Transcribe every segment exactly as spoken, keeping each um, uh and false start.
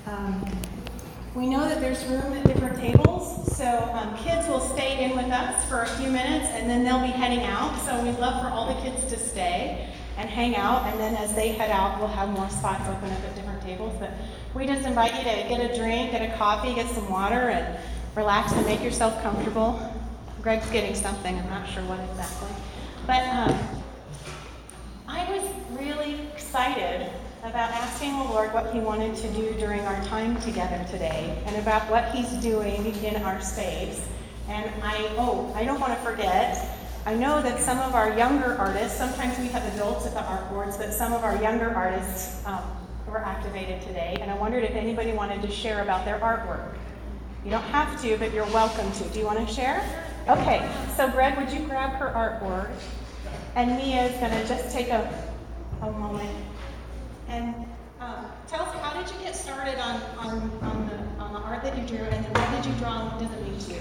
Um, we know that there's room at different tables, so um, kids will stay in with us for a few minutes, and then they'll be heading out. So we'd love for all the kids to stay and hang out, and then as they head out, we'll have more spots open up at different tables. But we just invite you to get a drink, get a coffee, get some water, and relax and make yourself comfortable. Greg's getting something, I'm not sure what exactly. But um, I was really excited about asking the Lord what he wanted to do during our time together today, and about what he's doing in our space. And I, oh, I don't want to forget, I know that some of our younger artists, sometimes we have adults at the art boards, but some of our younger artists um, were activated today, and I wondered if anybody wanted to share about their artwork. You don't have to, but you're welcome to. Do you want to share? Okay, so Greg, would you grab her artboard? And Mia is going to just take a, a moment. And um, tell us, how did you get started on, on, on, the, on the art that you drew, and then what did you draw and what does it mean to you?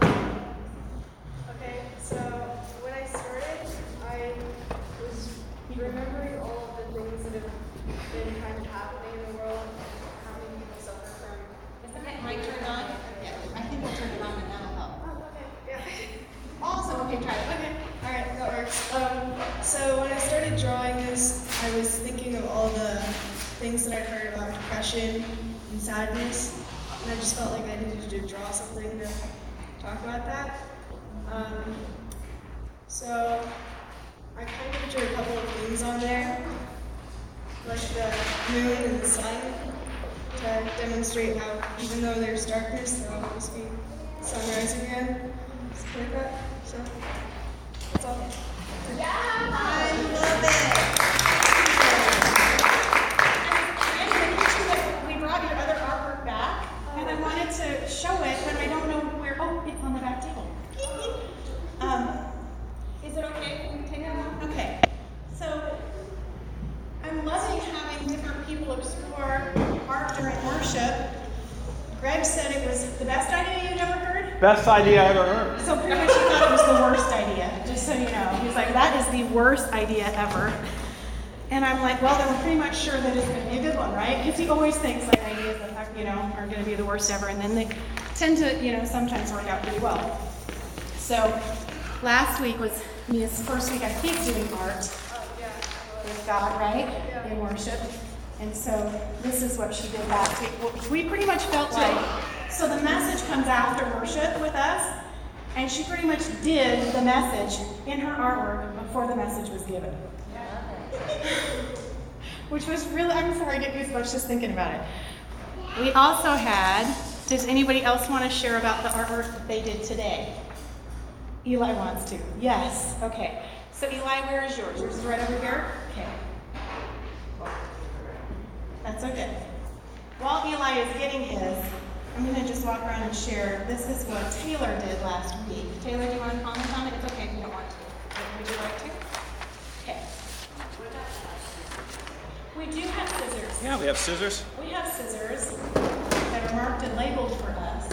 Okay, so when I started, I was remembering all of the things that have been kind of happening in the world, how many people suffer from. Is the mic turned on? Yeah, I think we'll turn it on and that'll help. Oh, okay, yeah. Awesome, okay, try it. Okay, all right, that works. Um, so when I started drawing this, I was thinking of all the things that I'd heard about depression and sadness, and I just felt like I needed to draw something to talk about that. Um, so I kind of drew a couple of things on there, like the moon and the sun, to demonstrate how even though there's darkness, there'll always be sunrise again. It's like that. So that's all. Yeah, I love it. And we brought your other artwork back, and I wanted to show it, but I don't know where. Oh, it's on the back table. um, is it okay? Can we take it out? Okay. So I'm loving having different people explore art during worship. Greg said it was the best idea you'd ever heard. Best idea I ever heard. So pretty much he thought it was the worst idea, just so you know. He was like, that is the worst idea ever. And I'm like, well, then we're pretty much sure that it's going to be a good one, right? Because he always thinks like ideas that, you know, are going to be the worst ever, and then they tend to, you know, sometimes work out pretty well. So last week was Mia's first week, I think, doing art with God, right? In worship. And so this is what she did last week. We pretty much felt like, so the message comes after worship with us, and she pretty much did the message in her artwork before the message was given. Which was really, I'm sorry, I get goosebumps just thinking about it. We also had, does anybody else want to share about the artwork that they did today? Eli wants to. Yes. Okay. So Eli, where is yours? Yours is right over here? Okay. That's okay. While Eli is getting his, I'm going to just walk around and share. This is what Taylor did last week. Taylor, do you want to comment on it? It's okay if you don't want to. Would you like to? Okay. We do have scissors. Yeah, we have scissors. We have scissors that are marked and labeled for us.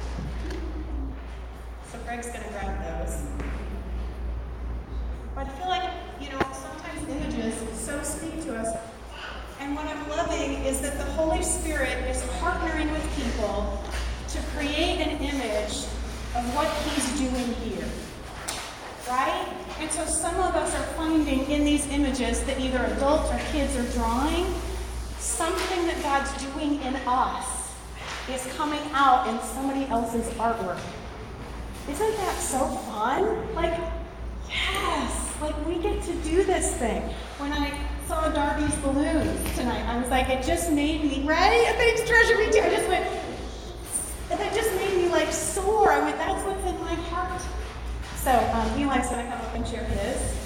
So Greg's going to grab those. But I feel like, you know, sometimes images so speak to us. And what I'm loving is that the Holy Spirit is partnering with people to create an image of what he's doing here. Right? And so some of us are finding in these images that either adults or kids are drawing, something that God's doing in us is coming out in somebody else's artwork. Isn't that so fun? Like, yes, like we get to do this thing. When I saw Darby's balloons tonight, I was like, it just made me, right? Thanks, Treasure, me too. I just went, that just made me like soar. I went, that's what's in my heart. So um, Eli's going to come up and share his.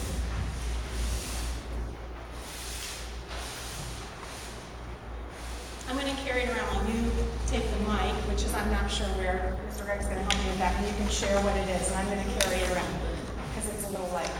I'm going to carry it around while you take the mic, which is, I'm not sure where. Mister Greg's going to help me with that, and you can share what it is, and I'm going to carry it around because it's a little light.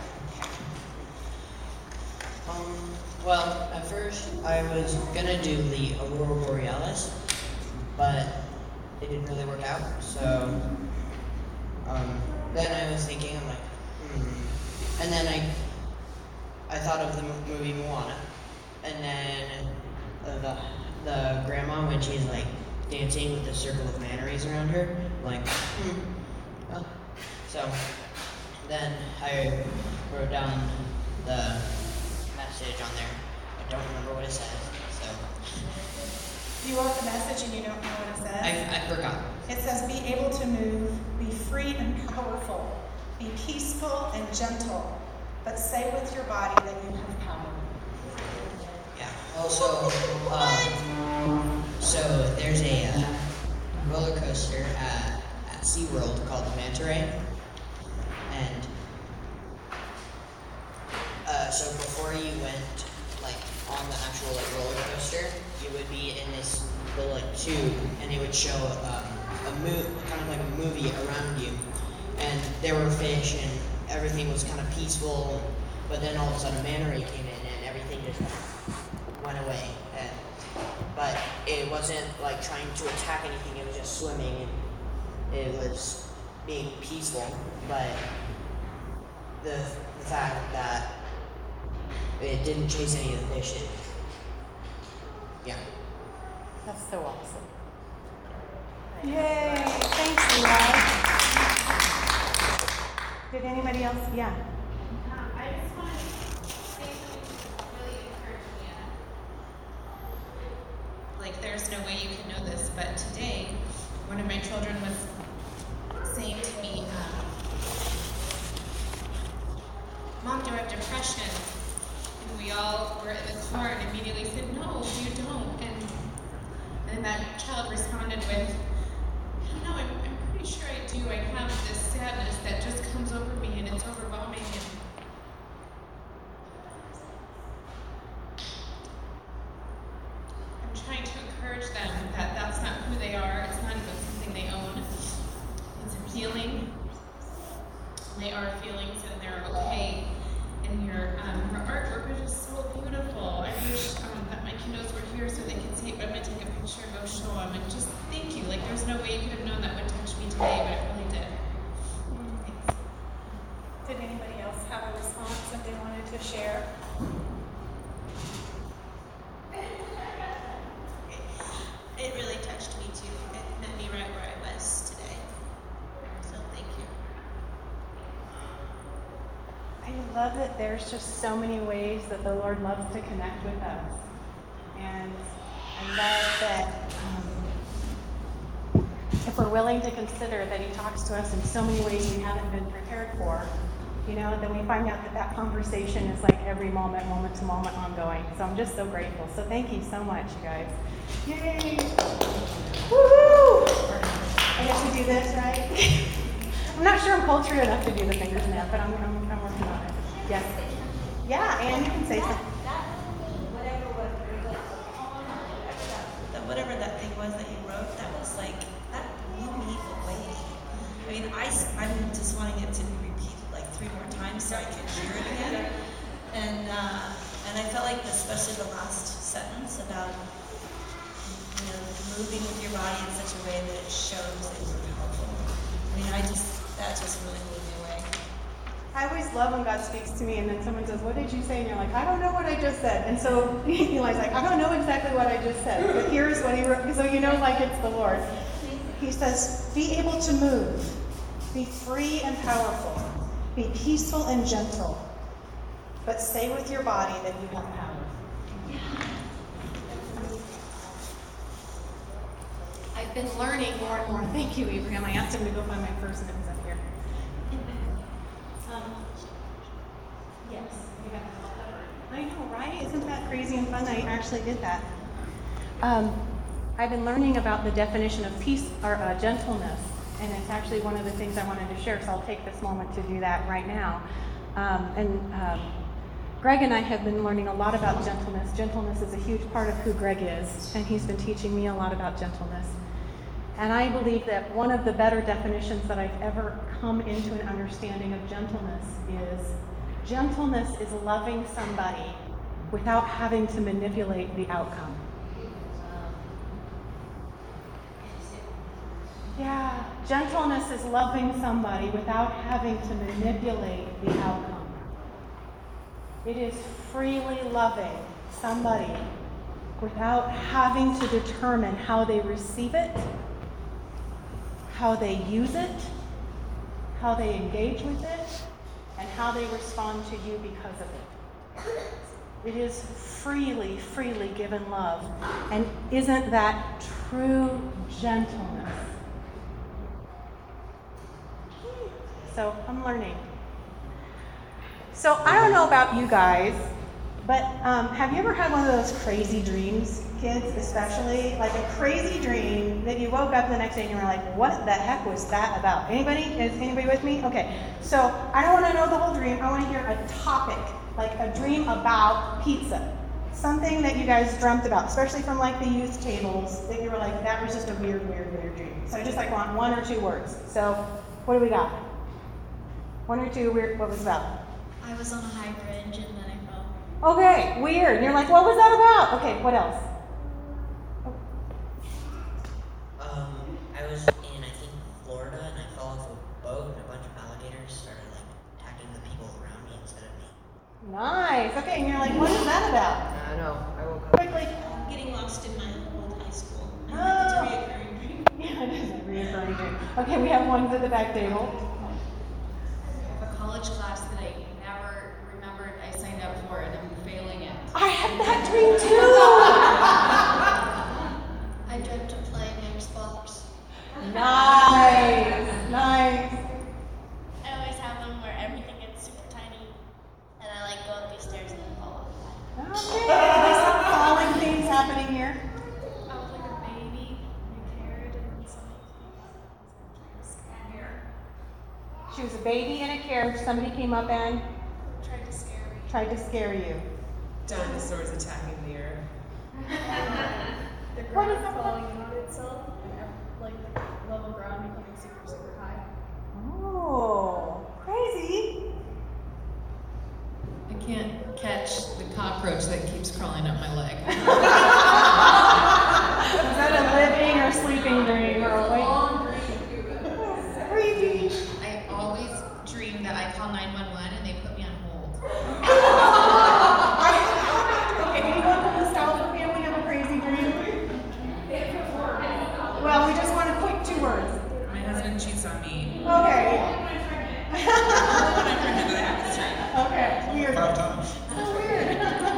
Um, well, at first I was gonna do the Aurora Borealis, but it didn't really work out. So um, then I was thinking, I'm like, hmm. And then I I thought of the movie Moana, and then uh, the the grandma when she's like dancing with the circle of manta rays around her. Like, hmm. Oh. So then I wrote down the message on there. I don't remember what it says. So You wrote the message and you don't know what it says? I, I forgot. It says, be able to move, be free and powerful, be peaceful and gentle, but say with your body that you have power. Yeah. Also, um, so there's a uh, roller coaster at, at SeaWorld called the Manta Ray. And uh, so before you went like on the actual like roller coaster, you would be in this little like tube, and it would show um, a move, kind of like a movie around you. And there were fish, and everything was kind of peaceful. But then all of a sudden, a manta ray came in, and everything just went away. And, but it wasn't like trying to attack anything; it was just swimming, and it was being peaceful. But the the fact that it didn't chase any of the fish, it, yeah. That's so awesome. Yay! Thanks, Eli. Did anybody else? Yeah. Um, I just want to say something really encouraging. Like, there's no way you can know this, but today, one of my children was saying to me, um, Mom, do I have depression? And we all were in the car and immediately said, no, you don't. And and that child responded with, no, I'm, I'm pretty sure I do. I have this sadness that just comes over me and it's overwhelming. And I'm trying to encourage them that that's not who they are. It's not even something they own. It's a feeling. They are feelings and they're okay. And your, um, your artwork is just so beautiful. I wish um, that my kiddos were here so they could see it, but I'm going to take a picture and go show them. And just thank you. Like, there's no way you could have known that would touch me today, but it really did. Thanks. Did anybody else have a response that they wanted to share? It really touched me too. It met me right where I was today. So thank you. I love that there's just so many ways that the Lord loves to connect with us. And I love that um, if we're willing to consider that He talks to us in so many ways we haven't been prepared for, you know, then we find out that that conversation is like every moment, moment to moment ongoing. So I'm just so grateful. So thank you so much, you guys. Yay! Woohoo! I get to do this, right? I'm not sure I'm cultured enough to do the finger snap, but I'm, I'm, I'm working on it. Yes. Yeah, and you can say something. That whatever that thing was that you wrote, that was like, that blew me away. I mean, I, I'm just wanting it to be repeated like three more times so I can hear it again. And uh, and I felt like, especially the last sentence about, you know, moving with your body in such a way that it shows that you're powerful. I mean, I just, that just really blew me away. I always love when God speaks to me and then someone says, what did you say? And you're like, I don't know what I just said. And so Eli's like, I don't know exactly what I just said, but here's what he wrote. So you know, like it's the Lord. He says, be able to move, be free and powerful, be peaceful and gentle, but say with your body that you have power. I've been learning more and more. Thank you, Abraham. I asked him to go find my purse and it was up here. Um, yes, you got it all covered. I know, right? Isn't that crazy and fun? I actually did that. Um, I've been learning about the definition of peace or uh, gentleness, and it's actually one of the things I wanted to share. So I'll take this moment to do that right now. Um, and um, Greg and I have been learning a lot about gentleness. Gentleness is a huge part of who Greg is, and he's been teaching me a lot about gentleness. And I believe that one of the better definitions that I've ever come into an understanding of gentleness is gentleness is loving somebody without having to manipulate the outcome. Yeah, gentleness is loving somebody without having to manipulate the outcome. It is freely loving somebody without having to determine how they receive it, how they use it, how they engage with it, and how they respond to you because of it. It is freely, freely given love. And isn't that true gentleness? So I'm learning. So I don't know about you guys, but um, have you ever had one of those crazy dreams, kids especially? Like a crazy dream that you woke up the next day and you were like, what the heck was that about? Anybody? Is anybody with me? Okay, so I don't want to know the whole dream. I want to hear a topic, like a dream about pizza. Something that you guys dreamt about, especially from like the youth tables, that you were like, that was just a weird, weird, weird dream. So I just like want one or two words. So what do we got? One or two weird, what was it about? I was on a high bridge and then I fell. Okay, weird. And you're like, what was that about? Okay, what else? Um, I was in, I think, Florida, and I fell off a boat, and a bunch of alligators started, like, attacking the people around me instead of me. Nice. Okay, and you're like, what is that about? I know, I woke up. Quickly. I'm getting lost in my old high school. And Oh. It's a reoccurring dream. Yeah, it is a reoccurring dream. Okay, we have ones at the back table. A college class that I never remembered I signed up for and I'm failing it. I had that dream too. I dreamt of playing Xbox. Nice, nice. I always have them where everything gets super tiny, and I like go up these stairs and then fall off. Okay, there's some falling things happening here. I was like a baby in a carriage and then somebody came up and She was a baby in a carriage. Somebody came up and tried to scare me. tried to scare you. Dinosaurs attacking the earth. The What ground is that? falling in on itself, and like the level ground becoming super, super high. Oh, crazy. I can't catch the cockroach that keeps crawling up my leg. Is that a living or sleeping dream or a wake? Creepy. I always dream that I call nine one one and they put me on hold. Okay, anyone from the Stalford family have a crazy dream? Well, we just want a quick two words. My husband cheats on me. Okay. Whenever that happens, right? Okay, weird. Five times. So weird.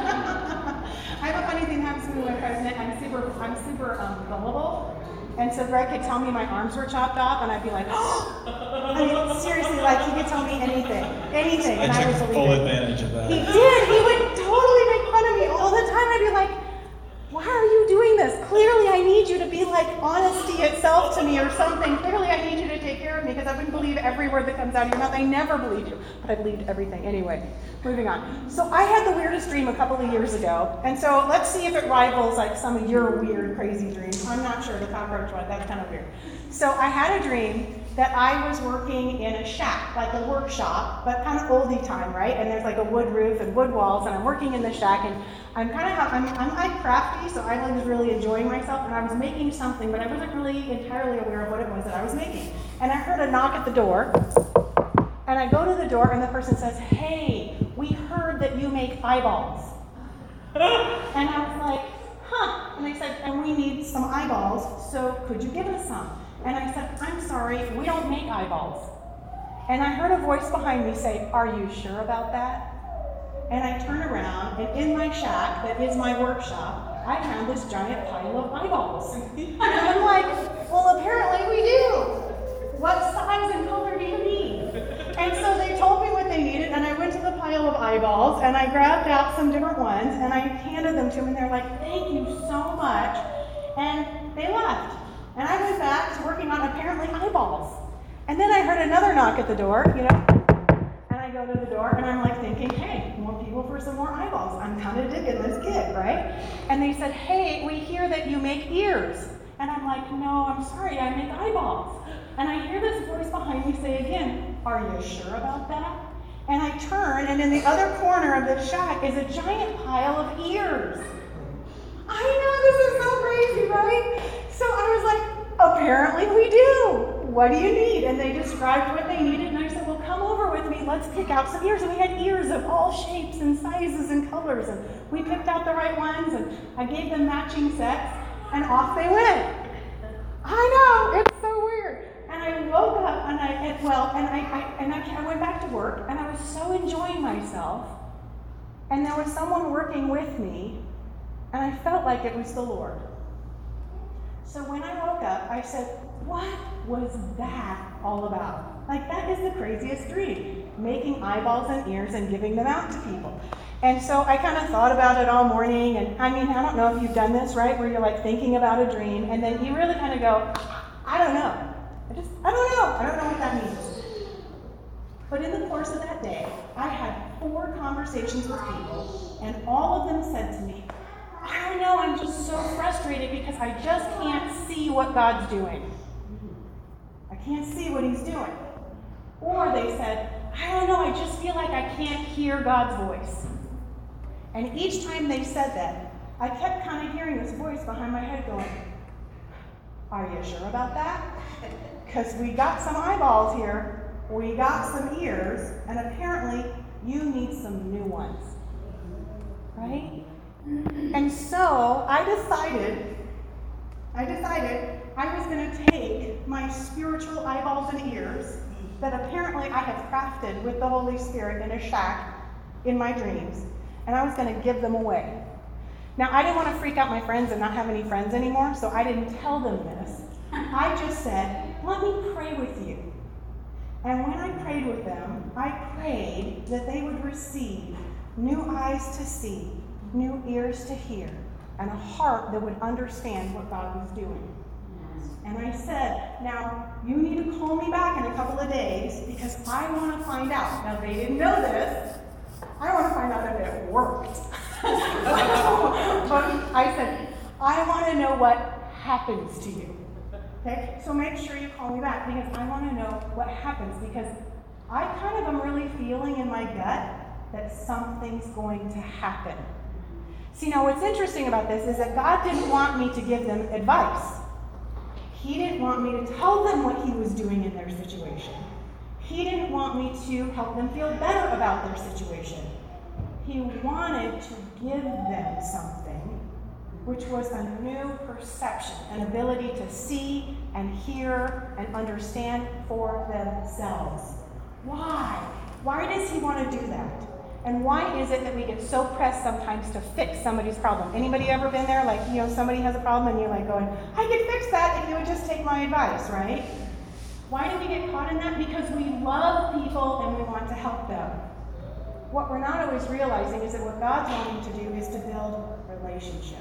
I have a funny thing happens to me when pregnant. I'm super, I'm super um, gullible. And so Greg could tell me my arms were chopped off, and I'd be like, oh! I mean, seriously, like, he could tell me anything. Anything, and I I would took believe full it. advantage of that. He did. He would totally make fun of me all the time. I'd be like, why are you doing this? Clearly, I need you to be like honesty itself to me or something. Clearly, I need you to take care of me because I wouldn't believe every word that comes out of your mouth. I never believed you, but I believed everything. Anyway, moving on. So I had the weirdest dream a couple of years ago. And so let's see if it rivals like some of your weird, crazy dreams. I'm not sure. The cockroach one, that's kind of weird. So I had a dream that I was working in a shack, like a workshop, but kind of oldie time, right? And there's like a wood roof and wood walls, and I'm working in the shack, and I'm kind of, I'm, I'm like crafty, so I was really enjoying myself, and I was making something, but I wasn't really entirely aware of what it was that I was making. And I heard a knock at the door, and I go to the door, and the person says, hey, we heard that you make eyeballs. And I was like, huh, and they said, and we need some eyeballs, so could you give us some? And I said, I'm sorry, we don't make eyeballs. And I heard a voice behind me say, are you sure about that? And I turned around, and in my shack, that is my workshop, I found this giant pile of eyeballs. And I'm like, well, apparently we do. What size and color do you need? And so they told me what they needed, and I went to the pile of eyeballs, and I grabbed out some different ones, and I handed them to them, and they're like, thank you so much. And they left. And I went back to working on apparently eyeballs. And then I heard another knock at the door, you know, and I go to the door, and I'm like thinking, hey, more people for some more eyeballs. I'm kind of digging this kid, right? And they said, hey, we hear that you make ears. And I'm like, no, I'm sorry, I make eyeballs. And I hear this voice behind me say again, are you sure about that? And I turn, and in the other corner of the shack is a giant pile of ears. I know, this is so crazy, right? So I was like, apparently we do. what do you need? And they described what they needed, and I said, well, come over with me. Let's pick out some ears. And we had ears of all shapes and sizes and colors, and we picked out the right ones, and I gave them matching sets, and off they went. I know, it's so weird. And I woke up, and I, and, well, and I, I and I, I went back to work, and I was so enjoying myself, and there was someone working with me, and I felt like it was the Lord. So when I woke up, I said, what was that all about? Like, that is the craziest dream, making eyeballs and ears and giving them out to people. And so I kind of thought about it all morning, and I mean, I don't know if you've done this, right, where you're like thinking about a dream, and then you really kind of go, I don't know. I just, I don't know. I don't know what that means. But in the course of that day, I had four conversations with people, and all of them said to me, I don't know, I'm just so frustrated because I just can't see what God's doing. I can't see what he's doing. Or they said, I don't know, I just feel like I can't hear God's voice. And each time they said that, I kept kind of hearing this voice behind my head going, are you sure about that? Because we got some eyeballs here, we got some ears, and apparently you need some new ones. Right? And so I decided, I decided I was going to take my spiritual eyeballs and ears that apparently I have crafted with the Holy Spirit in a shack in my dreams, and I was going to give them away. Now, I didn't want to freak out my friends and not have any friends anymore, so I didn't tell them this. I just said, let me pray with you. And when I prayed with them, I prayed that they would receive new eyes to see, new ears to hear, and a heart that would understand what God was doing. And I said, now, you need to call me back in a couple of days because I want to find out. Now, they didn't know this. I want to find out if it worked. But I said, I want to know what happens to you. Okay? So make sure you call me back because I want to know what happens because I kind of am really feeling in my gut that something's going to happen. See, now what's interesting about this is that God didn't want me to give them advice. He didn't want me to tell them what he was doing in their situation. He didn't want me to help them feel better about their situation. He wanted to give them something, which was a new perception, an ability to see and hear and understand for themselves. Why? Why does he want to do that? And why is it that we get so pressed sometimes to fix somebody's problem? Anybody ever been there? Like, you know, somebody has a problem and you're like going, I could fix that if you would just take my advice, right? Why do we get caught in that? Because we love people and we want to help them. What we're not always realizing is that what God's wanting to do is to build relationship.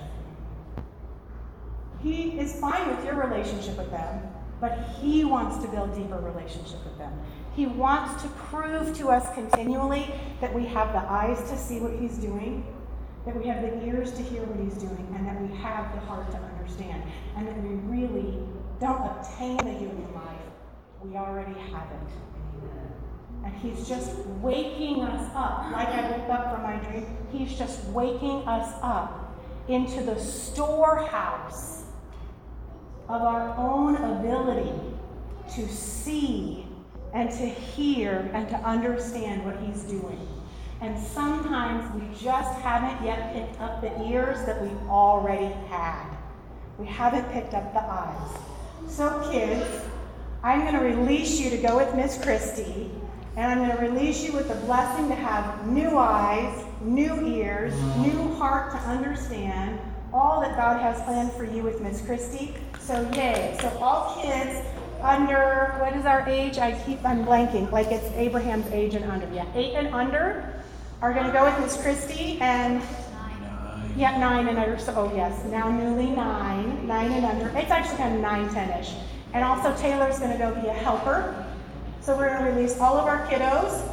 He is fine with your relationship with them, but he wants to build deeper relationship with them. He wants to prove to us continually that we have the eyes to see what he's doing, that we have the ears to hear what he's doing, and that we have the heart to understand, and that we really don't obtain the human life. We already have it. And he's just waking us up, like I woke up from my dream. He's just waking us up into the storehouse of our own ability to see and to hear and to understand what he's doing. And sometimes we just haven't yet picked up the ears that we already had. We haven't picked up the eyes. So kids, I'm going to release you to go with Miss Christie, and I'm going to release you with the blessing to have new eyes, new ears, new heart to understand all that God has planned for you with Miss Christie. So yay. So all kids under, what is our age? I keep, I'm blanking, like it's Abraham's age and under. Yeah, eight and under are going to go with Miss Christie, and nine. Yeah, nine and under. So, oh yes, now newly nine, nine and under. It's actually kind of nine, ten-ish. And also Taylor's going to go be a helper. So we're going to release all of our kiddos.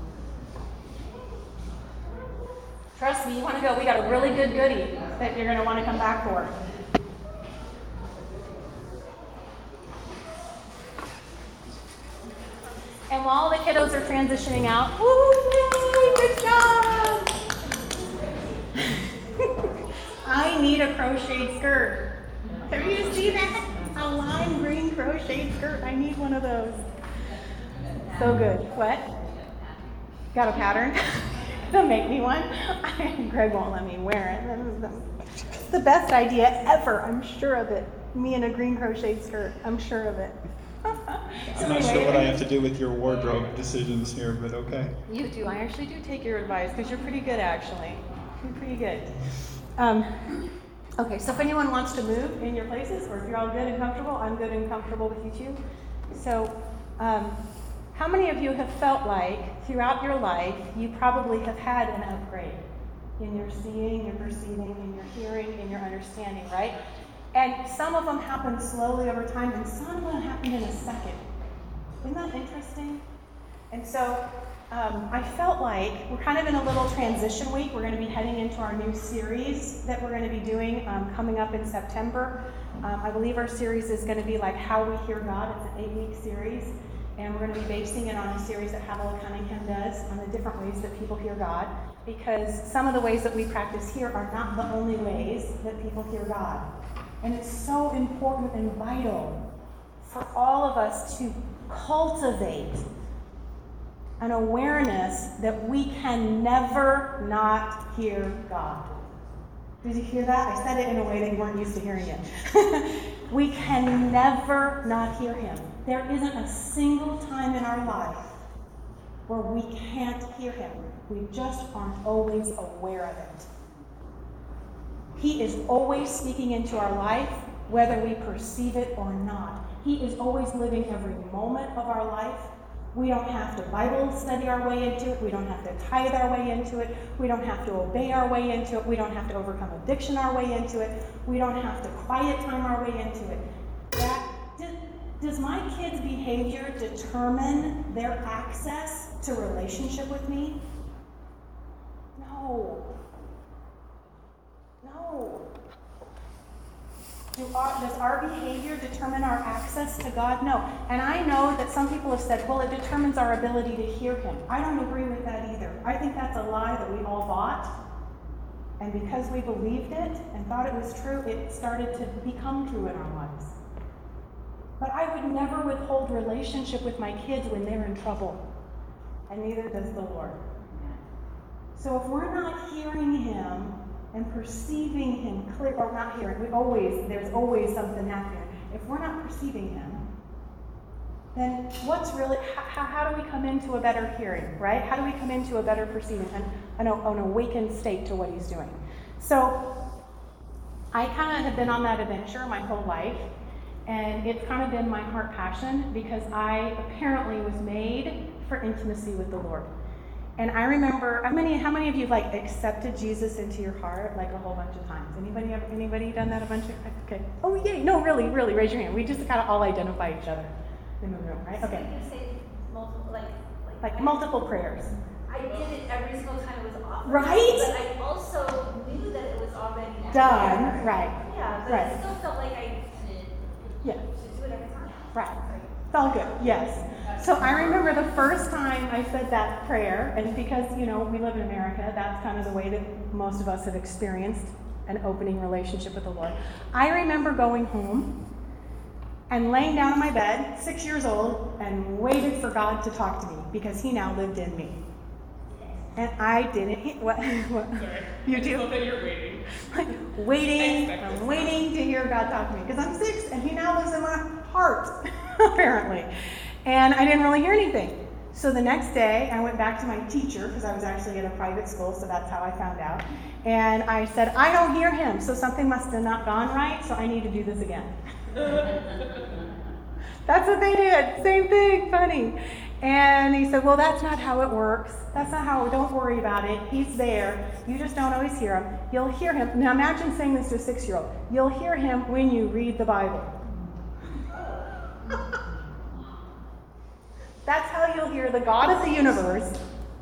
Trust me, you want to go. We got a really good goodie that you're going to want to come back for. And while the kiddos are transitioning out, woo, yay, good job! I need a crocheted skirt. Can you see that? a lime green crochet skirt. I need one of those. So good. What? Got a pattern? They'll make me one. Greg won't let me wear it. It's the best idea ever. I'm sure of it. Me in a green crochet skirt. I'm sure of it. So I'm not anyway, sure what I have to do with your wardrobe decisions here, but okay. You do. I actually do take your advice because you're pretty good, actually. You're pretty good. Um, okay, so if anyone wants to move in your places, or if you're all good and comfortable, I'm good and comfortable with you too. So, um, how many of you have felt like throughout your life you probably have had an upgrade in your seeing, your perceiving, in your hearing, in your understanding, right? And some of them happen slowly over time, and some of them happen in a second. Isn't that interesting? And so um, I felt like we're kind of in a little transition week. We're going to be heading into our new series that we're going to be doing um, coming up in September. Um, I believe our series is going to be like How We Hear God. It's an eight-week series. And we're going to be basing it on a series that Havilah Cunningham does on the different ways that people hear God. Because some of the ways that we practice here are not the only ways that people hear God. And it's so important and vital for all of us to cultivate an awareness that we can never not hear God. Did you hear that? I said it in a way that you weren't used to hearing it. We can never not hear him. There isn't a single time in our life where we can't hear him. We just aren't always aware of it. He is always speaking into our life, whether we perceive it or not. He is always living every moment of our life. We don't have to Bible study our way into it. We don't have to tithe our way into it. We don't have to obey our way into it. We don't have to overcome addiction our way into it. We don't have to quiet time our way into it. That, does, does my kids' behavior determine their access to relationship with me? No. No. Do our, does our behavior determine our access to God? No. And I know that some people have said, well, it determines our ability to hear him. I don't agree with that either. I think that's a lie that we all bought. And because we believed it and thought it was true, it started to become true in our lives. But I would never withhold relationship with my kids when they're in trouble. And neither does the Lord. So if we're not hearing him, and perceiving him clear, or not hearing, we always, there's always something happening. If we're not perceiving him, then what's really, how, how do we come into a better hearing, right? How do we come into a better perceiving, an, an, an awakened state to what he's doing? So I kind of have been on that adventure my whole life, and it's kind of been my heart passion because I apparently was made for intimacy with the Lord. And I remember, how many, how many of you have like accepted Jesus into your heart like a whole bunch of times? Anybody ever, anybody done that a bunch of times? Okay. Oh yay! No, really, really, raise your hand. We just kind of all identify each other in the room, right? Okay. You say multiple, like, like, like multiple prayers. I did it every single time it was offered. Right? But I also knew that it was already done. there. Right. Yeah, but right. it still felt like I did. Yeah. Should do it every time. Right. It's all good. Yes. So I remember the first time I said that prayer, and because, you know, we live in America, that's kind of the way that most of us have experienced an opening relationship with the Lord. I remember going home and laying down on my bed, six years old, and waited for God to talk to me because he now lived in me. And I didn't. He, what? what? Sorry. You do? I that you're waiting. Like, waiting, I'm waiting to hear God talk to me because I'm six and he now lives in my heart, apparently. And I didn't really hear anything. So the next day, I went back to my teacher, because I was actually at a private school, so that's how I found out. And I said, I don't hear him, so something must have not gone right, so I need to do this again. That's what they did. Same thing, funny. And he said, well, that's not how it works. That's not how, don't worry about it. He's there. You just don't always hear him. You'll hear him. Now imagine saying this to a six-year-old. You'll hear him when you read the Bible. That's how you'll hear the God of the universe.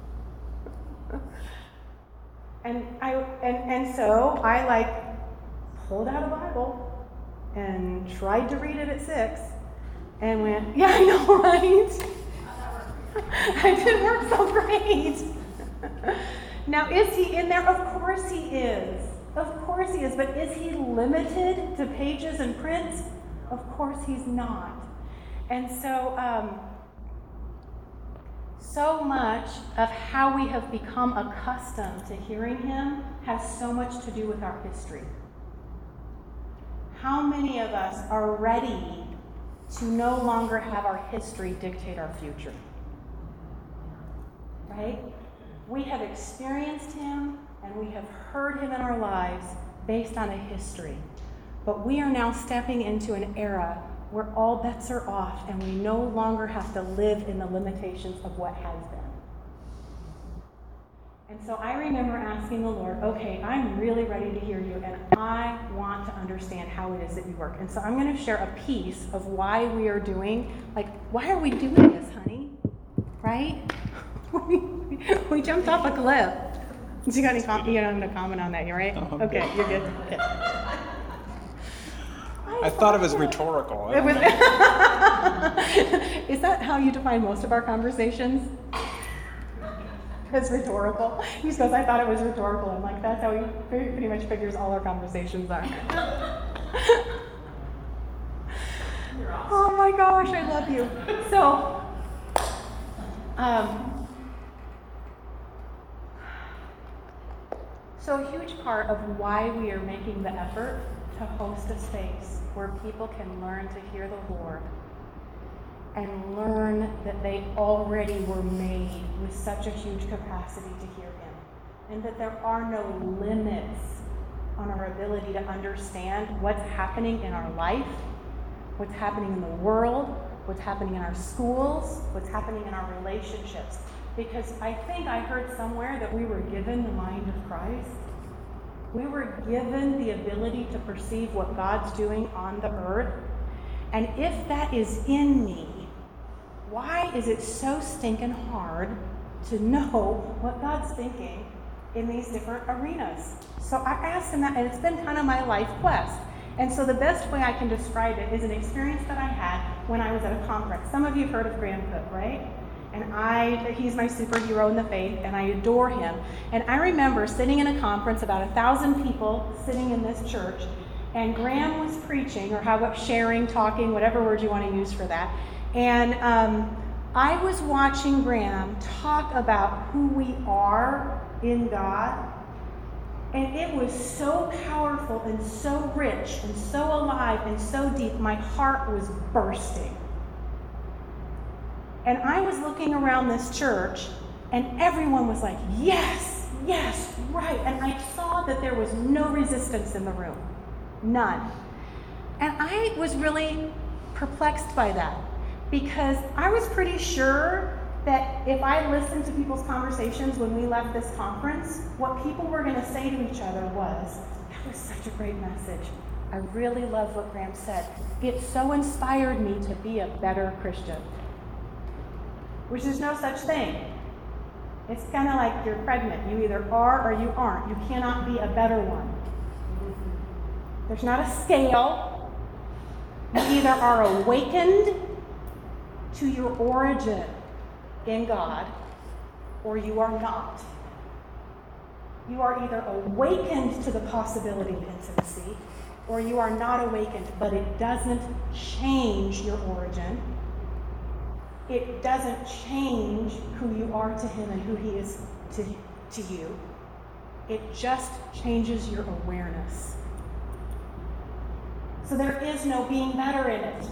And I and, and so I like pulled out a Bible and tried to read it at six and went, yeah, I know, right? It didn't work so great. Now, is he in there? Of course he is. Of course he is. But is he limited to pages and prints? Of course he's not. And so, um, so much of how we have become accustomed to hearing him has so much to do with our history. How many of us are ready to no longer have our history dictate our future? Right? We have experienced him and we have heard him in our lives based on a history. But we are now stepping into an era where all bets are off and we no longer have to live in the limitations of what has been. And so I remember asking the Lord, okay, I'm really ready to hear you and I want to understand how it is that you work. And so I'm going to share a piece of why we are doing, like, why are we doing this, honey? Right? We jumped off a cliff. You got any com- you don't have to comment on that, you right? Oh, okay, good. You're good. Okay. I thought it was rhetorical. I It was. don't know. Is that how you define most of our conversations? It's rhetorical. He just goes, I thought it was rhetorical. I'm like, that's how he pretty much figures all our conversations are. Oh my gosh, I love you. So, um, So a huge part of why we are making the effort to host a space where people can learn to hear the Lord and learn that they already were made with such a huge capacity to hear him, and that there are no limits on our ability to understand what's happening in our life, what's happening in the world, what's happening in our schools, what's happening in our relationships. Because I think I heard somewhere that we were given the mind of Christ. We were given the ability to perceive what God's doing on the earth. And if that is in me, why is it so stinking hard to know what God's thinking in these different arenas? So I asked him that, and it's been kind of my life quest. And so the best way I can describe it is an experience that I had when I was at a conference. Some of you have heard of Graham Cook, right? And I, he's my superhero in the faith, and I adore him. And I remember sitting in a conference, about a thousand people sitting in this church, and Graham was preaching, or how about sharing, talking, whatever word you want to use for that. And um, I was watching Graham talk about who we are in God. And it was so powerful and so rich and so alive and so deep, my heart was bursting. And I was looking around this church, and everyone was like, yes, yes, right. And I saw that there was no resistance in the room. None. And I was really perplexed by that, because I was pretty sure that if I listened to people's conversations when we left this conference, what people were going to say to each other was, that was such a great message. I really love what Graham said. It so inspired me to be a better Christian. Which is no such thing. It's kind of like you're pregnant. You either are or you aren't. You cannot be a better one. There's not a scale. You either are awakened to your origin in God, or you are not. You are either awakened to the possibility of intimacy, or you are not awakened, but it doesn't change your origin. It doesn't change who you are to him and who he is to, to you. It just changes your awareness. So there is no being better in it.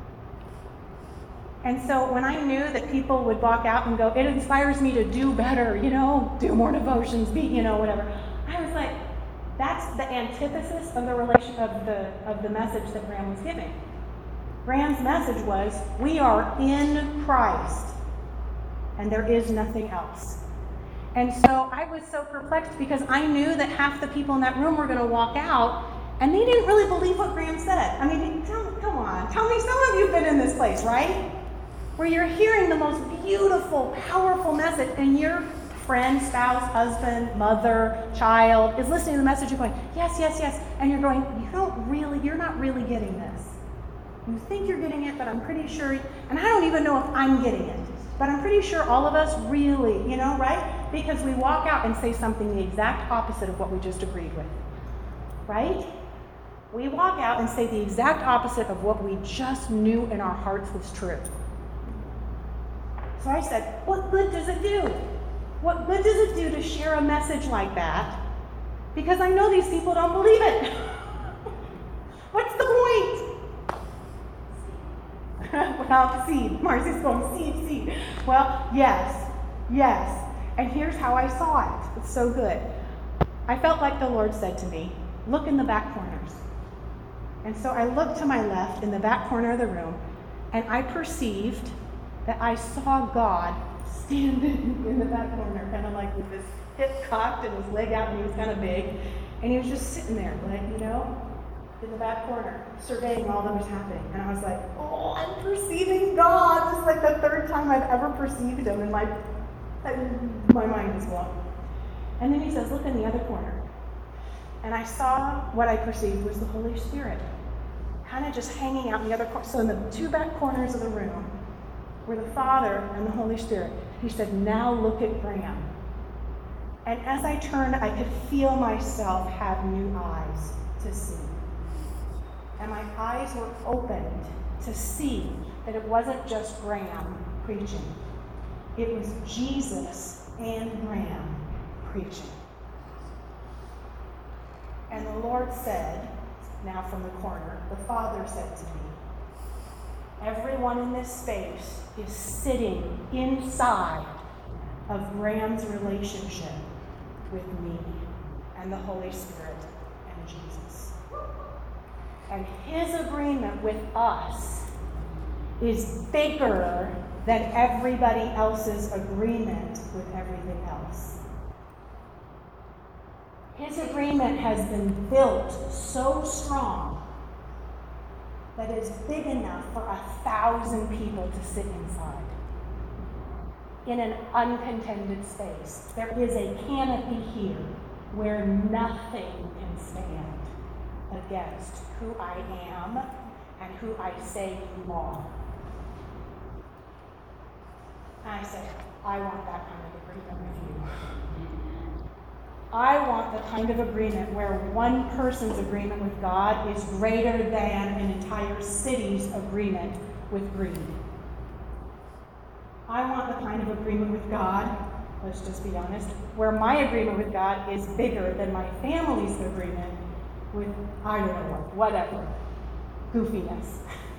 And so when I knew that people would walk out and go, it inspires me to do better, you know, do more devotions, be, you know, whatever. I was like, that's the antithesis of the relation of the of the message that Graham was giving. Graham's message was, we are in Christ, and there is nothing else. And so I was so perplexed, because I knew that half the people in that room were going to walk out, and they didn't really believe what Graham said. I mean, tell, come on, tell me, some of you have been in this place, right? Where you're hearing the most beautiful, powerful message, and your friend, spouse, husband, mother, child is listening to the message, you're going, yes, yes, yes, and you're going, you don't really, you're not really getting this. You think you're getting it, but I'm pretty sure, and I don't even know if I'm getting it, but I'm pretty sure all of us really, you know, right? Because we walk out and say something the exact opposite of what we just agreed with, right? We walk out and say the exact opposite of what we just knew in our hearts was true. So I said, what good does it do? What good does it do to share a message like that? Because I know these people don't believe it. What's the point? Well, seed. Marcy's going, seed, seed. Well, yes, yes. And here's how I saw it. It's so good. I felt like the Lord said to me, look in the back corners. And so I looked to my left in the back corner of the room, and I perceived that I saw God standing in the back corner, kind of like with his hip cocked and his leg out, and he was kind of big. And he was just sitting there, like, you know, in the back corner, surveying all that was happening. And I was like, oh, I'm perceiving God. This is like the third time I've ever perceived him, and my, my mind is blown. And then he says, look in the other corner. And I saw what I perceived was the Holy Spirit, kind of just hanging out in the other corner. So in the two back corners of the room were the Father and the Holy Spirit. He said, now look at Graham. And as I turned, I could feel myself have new eyes to see. And my eyes were opened to see that it wasn't just Graham preaching. It was Jesus and Graham preaching. And the Lord said, now from the corner, the Father said to me, everyone in this space is sitting inside of Graham's relationship with me and the Holy Spirit and Jesus. And his agreement with us is bigger than everybody else's agreement with everything else. His agreement has been built so strong that it's big enough for a thousand people to sit inside. In an uncontended space. There is a canopy here where nothing can stand against who I am and who I say you are. And I said, I want that kind of agreement with you. I want the kind of agreement where one person's agreement with God is greater than an entire city's agreement with greed. I want the kind of agreement with God, let's just be honest, where my agreement with God is bigger than my family's agreement with, I don't know what, whatever, goofiness.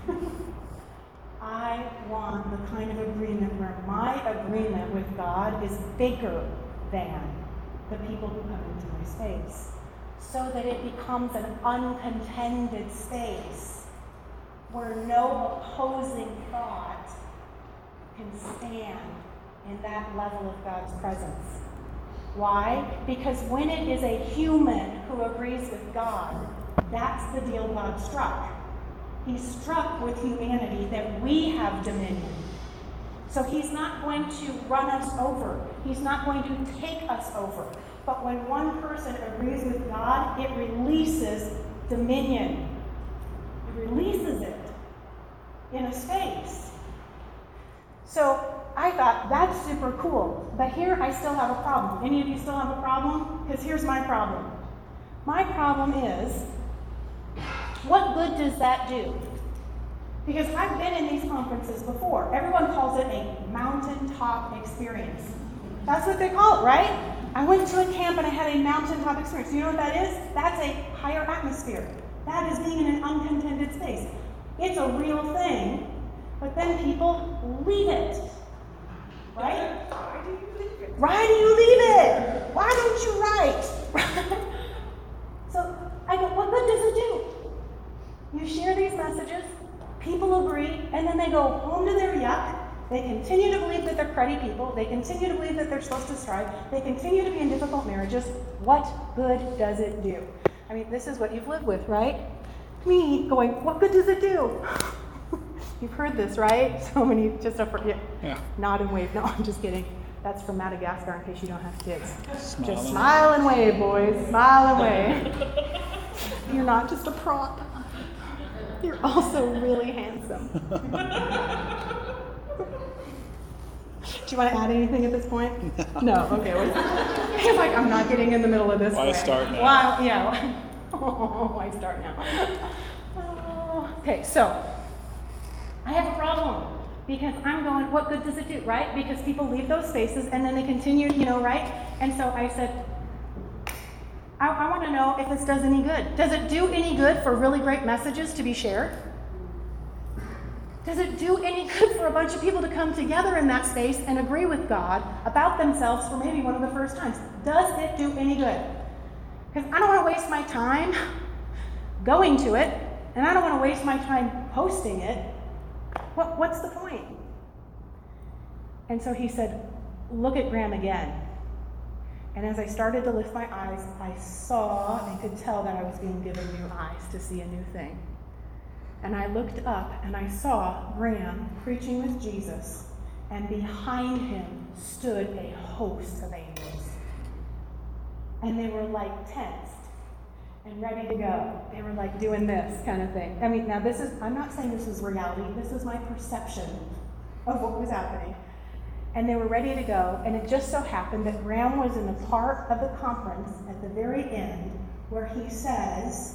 I want the kind of agreement where my agreement with God is bigger than the people who come into my space, so that it becomes an uncontended space where no opposing thought can stand in that level of God's presence. Why? Because when it is a human who agrees with God, that's the deal God struck. He struck with humanity that we have dominion. So he's not going to run us over. He's not going to take us over. But when one person agrees with God, it releases dominion. It releases it in a space. So I thought, that's super cool. But here I still have a problem. Any of you still have a problem? Because here's my problem. My problem is, what good does that do? Because I've been in these conferences before. Everyone calls it a mountaintop experience. That's what they call it, right? I went to a camp and I had a mountaintop experience. You know what that is? That's a higher atmosphere. That is being in an uncontended space. It's a real thing, but then people leave it. Right? Why do you leave it? Why do you leave it? Why don't you write? So I go, what good does it do? You share these messages, people agree, and then they go home to their yuck. They continue to believe that they're cruddy people. They continue to believe that they're supposed to strive. They continue to be in difficult marriages. What good does it do? I mean, this is what you've lived with, right? Me going, what good does it do? You've heard this, right? So many, just a, yeah, yeah. Nod and wave. No, I'm just kidding. That's from Madagascar in case you don't have kids. Smile just and smile wave. and wave, boys. Smile and wave. You're not just a prop. You're also really handsome. Do you want to add anything at this point? No. Okay. He's like, I'm not getting in the middle of this. Why way. start now? Well, yeah. Oh, I start now. Oh. Okay, so I have a problem because I'm going, what good does it do, right? Because people leave those spaces and then they continue, you know, right? And so I said, I, I want to know if this does any good. Does it do any good for really great messages to be shared? Does it do any good for a bunch of people to come together in that space and agree with God about themselves for maybe one of the first times? Does it do any good? Because I don't want to waste my time going to it, and I don't want to waste my time posting it. What, what's the point? And so he said, look at Graham again. And as I started to lift my eyes, I saw and could tell that I was being given new eyes to see a new thing. And I looked up and I saw Graham preaching with Jesus, and behind him stood a host of angels. And they were like tensed and ready to go. They were like doing this kind of thing. I mean, now this is, I'm not saying this is reality, this is my perception of what was happening. And they were ready to go, and it just so happened that Graham was in the part of the conference at the very end where he says,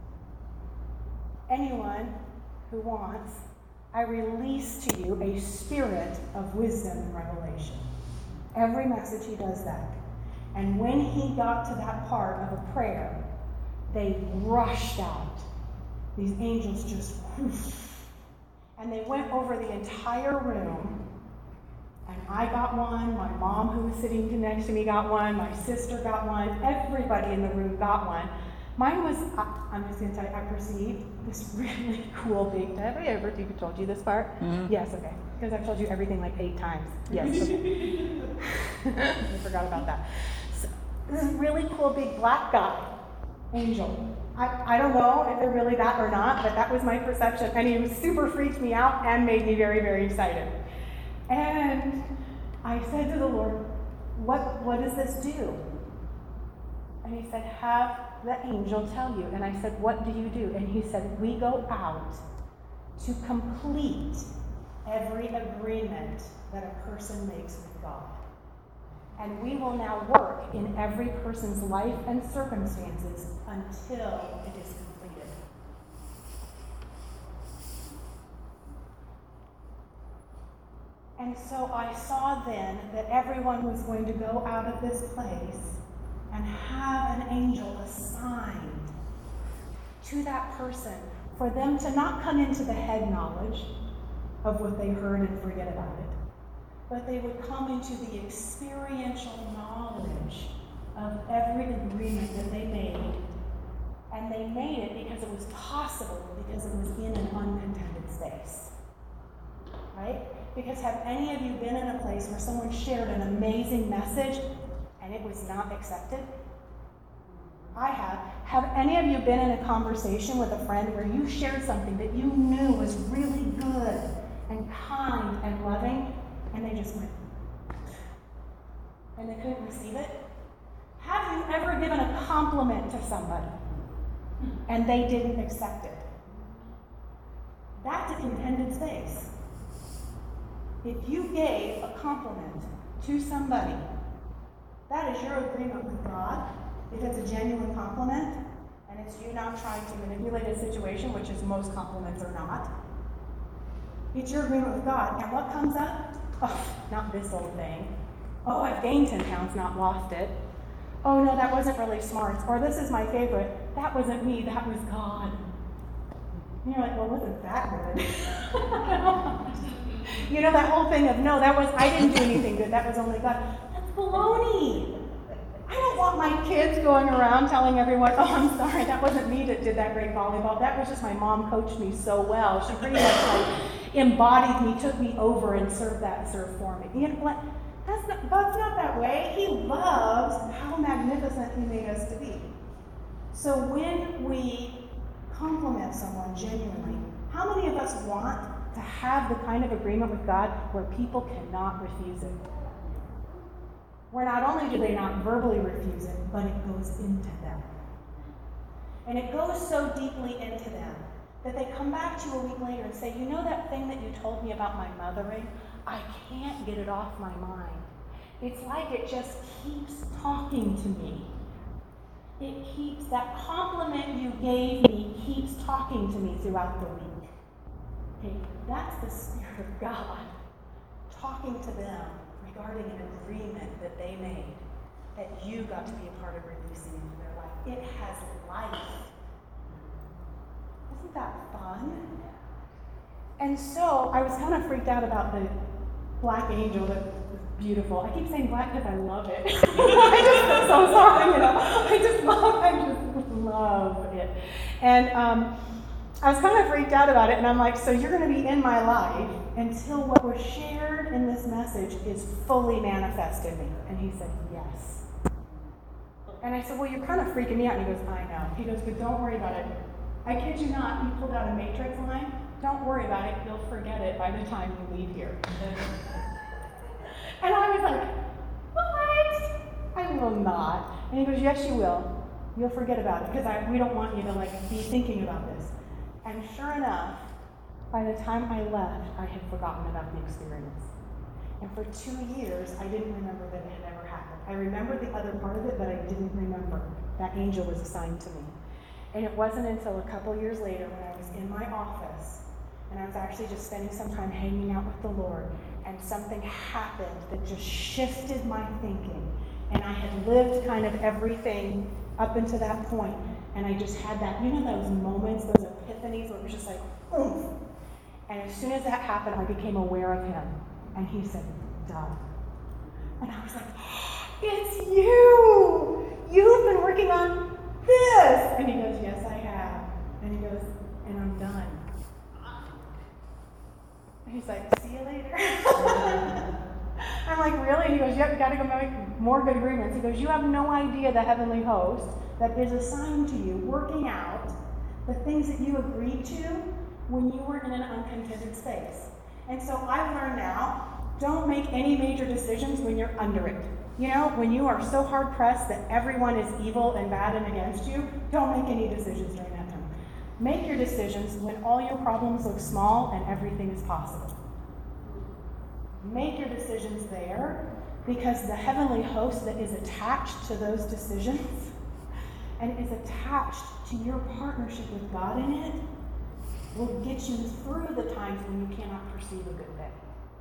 anyone who wants, I release to you a spirit of wisdom and revelation. Every message he does that. And when he got to that part of a prayer, they rushed out. These angels just whoosh, and they went over the entire room. And I got one, my mom who was sitting next to me got one, my sister got one, everybody in the room got one. Mine was, I, I'm just going to tell you, I perceived this really cool big, have I ever told you this part? Mm-hmm. Yes, okay. Because I've told you everything like eight times. Yes, okay. I forgot about that. So, this is really cool big black guy, angel. I, I don't know if they're really that or not, but that was my perception. And he was super freaked me out and made me very, very excited. And I said to the Lord, what, what does this do? And he said, have the angel tell you. And I said, what do you do? And he said, we go out to complete every agreement that a person makes with God. And we will now work in every person's life and circumstances until it is completed. And so I saw then that everyone was going to go out of this place and have an angel assigned to that person for them to not come into the head knowledge of what they heard and forget about it, but they would come into the experiential knowledge of every agreement that they made. And they made it because it was possible, because it was in an uncontended space. Right? Because have any of you been in a place where someone shared an amazing message and it was not accepted? I have. Have any of you been in a conversation with a friend where you shared something that you knew was really good and kind and loving, and they just went, and they couldn't receive it? Have you ever given a compliment to somebody and they didn't accept it? That's a contended space. If you gave a compliment to somebody, that is your agreement with God. If it's a genuine compliment, and it's you not trying to manipulate a situation, which is most compliments are not, it's your agreement with God. And what comes up? Oh, not this old thing. Oh, I've gained ten pounds, not lost it. Oh, no, that wasn't really smart. Or this is my favorite. That wasn't me, that was God. And you're like, well, wasn't that good? You know, that whole thing of, no, that was, I didn't do anything good, that was only God. That's baloney. I don't want my kids going around telling everyone, oh, I'm sorry, that wasn't me that did that great volleyball. That was just my mom coached me so well. She pretty much like embodied me, took me over and served that serve for me. You know what? That's not, God's not that way. He loves how magnificent He made us to be. So when we compliment someone genuinely, how many of us want to have the kind of agreement with God where people cannot refuse it? Where not only do they not verbally refuse it, but it goes into them. And it goes so deeply into them that they come back to you a week later and say, you know that thing that you told me about my mothering? I can't get it off my mind. It's like it just keeps talking to me. It keeps, that compliment you gave me keeps talking to me throughout the week. Okay, that's the Spirit of God talking to them regarding an agreement that they made, that you got to be a part of releasing into their life. It has life. Isn't that fun? And so I was kind of freaked out about the black angel that was beautiful. I keep saying black because I love it. I just am so sorry, you know. I just love, I just love it. And um, I was kind of freaked out about it, and I'm like, so you're going to be in my life until what was shared in this message is fully manifest in me. And he said, yes. And I said, well, you're kind of freaking me out. And he goes, I know. He goes, but don't worry about it. I kid you not, he pulled out a matrix line. Don't worry about it. You'll forget it by the time you leave here. And I was like, what? I will not. And he goes, yes, you will. You'll forget about it because I, we don't want you to like be thinking about this. And sure enough, by the time I left, I had forgotten about the experience. And for two years, I didn't remember that it had ever happened. I remembered the other part of it, but I didn't remember that angel was assigned to me. And it wasn't until a couple years later when I was in my office and I was actually just spending some time hanging out with the Lord, and something happened that just shifted my thinking. And I had lived kind of everything up until that point, and I just had that, you know, those moments, those epiphanies where it was just like, oomph. And as soon as that happened, I became aware of him. And he said, done. And I was like, it's you! You've been working on this! And he goes, yes, I have. And he goes, and I'm done. And he's like, see you later. I'm like, really? And he goes, yep, you gotta go make more good agreements. He goes, you have no idea the heavenly host that is assigned to you, working out the things that you agreed to when you were in an uncontented space. And so I've learned now, don't make any major decisions when you're under it. You know, when you are so hard pressed that everyone is evil and bad and against you, don't make any decisions during that time. Make your decisions when all your problems look small and everything is possible. Make your decisions there, because the heavenly host that is attached to those decisions and is attached to your partnership with God in it will get you through the times when you cannot perceive a good thing.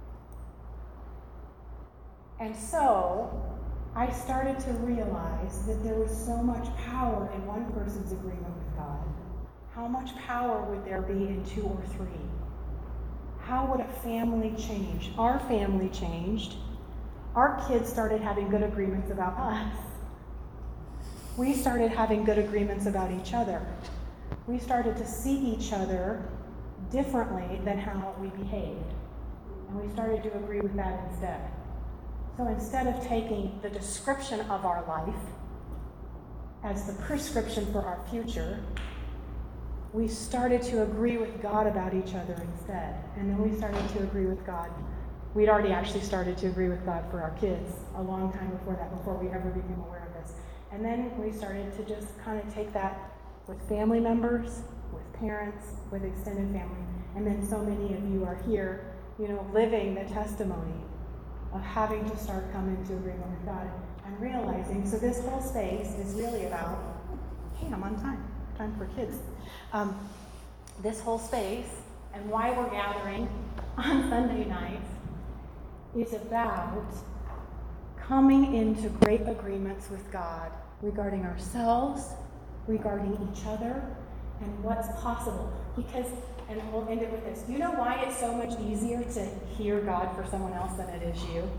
And so I started to realize that there was so much power in one person's agreement with God. How much power would there be in two or three? How would a family change? Our family changed. Our kids started having good agreements about us. We started having good agreements about each other. We started to see each other differently than how we behaved. And we started to agree with that instead. So instead of taking the description of our life as the prescription for our future, we started to agree with God about each other instead. And then we started to agree with God. We'd already actually started to agree with God for our kids a long time before that, before we ever became aware of this. And then we started to just kind of take that with family members, with parents, with extended family. And then so many of you are here, you know, living the testimony of having to start coming to agreement with God and realizing, so this whole space is really about, hey, I'm on time, time for kids. Um, this whole space and why we're gathering on Sunday nights is about coming into great agreements with God regarding ourselves, regarding each other, and what's possible. Because, and we'll end it with this, you know why it's so much easier to hear God for someone else than it is you?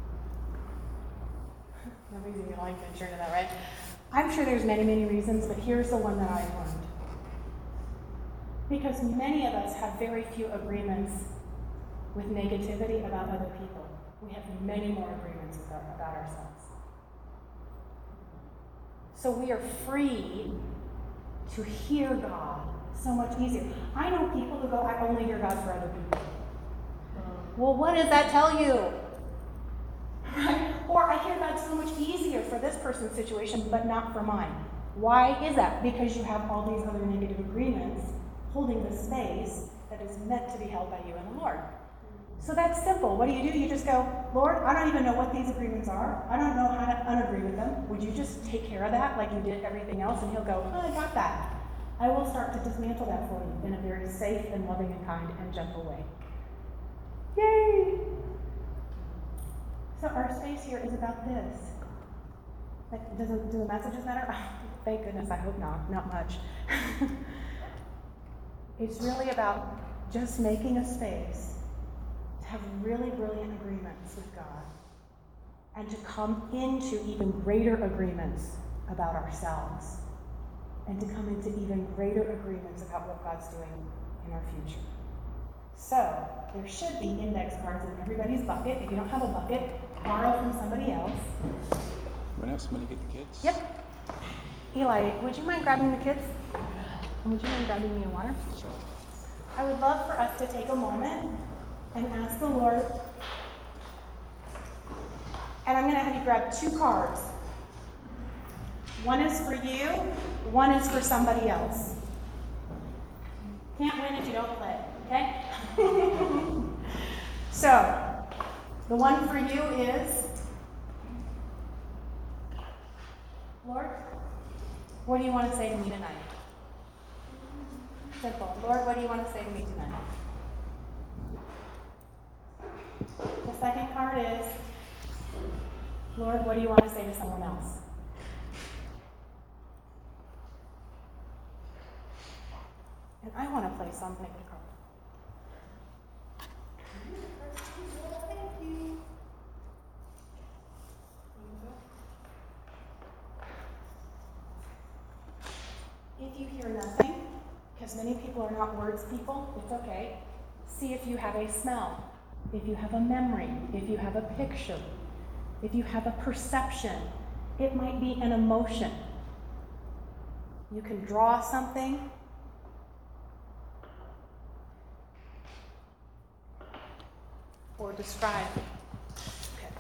Nobody's even like to turn to that, right? I'm sure there's many, many reasons, but here's the one that I've learned. Because many of us have very few agreements with negativity about other people. We have many more agreements about, about ourselves. So we are free to hear God so much easier. I know people who go, I only hear God for other people. Well, what does that tell you? Right? Or I hear God so much easier for this person's situation, but not for mine. Why is that? Because you have all these other negative agreements holding the space that is meant to be held by you and the Lord. So that's simple. What do you do? You just go, Lord, I don't even know what these agreements are. I don't know how to unagree with them. Would you just take care of that like you did everything else? And he'll go, oh, I got that. I will start to dismantle that for you in a very safe and loving and kind and gentle way. Yay! So our space here is about this. Like, does it, do the messages matter? Thank goodness, I hope not. Not much. It's really about just making a space to have really brilliant agreements with God and to come into even greater agreements about ourselves and to come into even greater agreements about what God's doing in our future. So, there should be index cards in everybody's bucket. If you don't have a bucket, borrow from somebody else. Anyone else want to get the kids? Yep. Eli, would you mind grabbing the kids? And would you mind grabbing me a water? Sure. I would love for us to take a moment and ask the Lord. And I'm going to have you grab two cards. One is for you, one is for somebody else. Can't win if you don't play, okay? So, the one for you is, Lord, what do you want to say to me tonight? Simple. Lord, what do you want to say to me tonight? The second card is, Lord, what do you want to say to someone else? And I want to play some pick a card. Thank you. If you hear nothing, because many people are not words people, it's okay. See if you have a smell, if you have a memory, if you have a picture, if you have a perception. It might be an emotion. You can draw something. Or describe. Okay.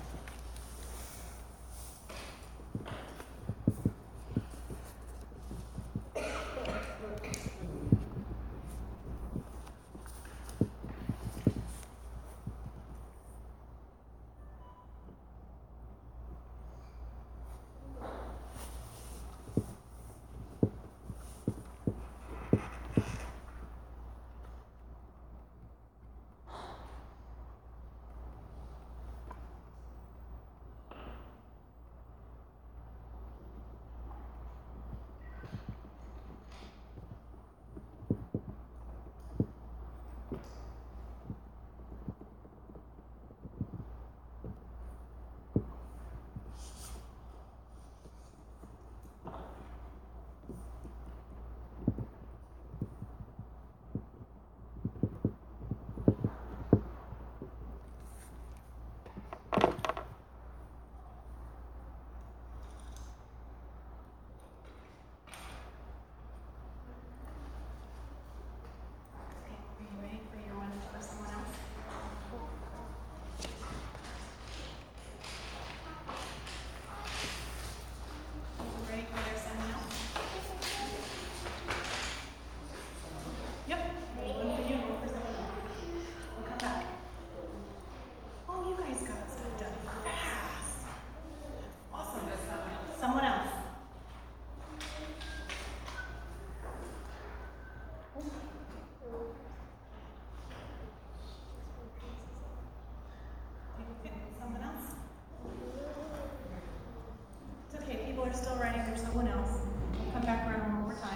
Still writing, there's someone else. We'll come back around one more time.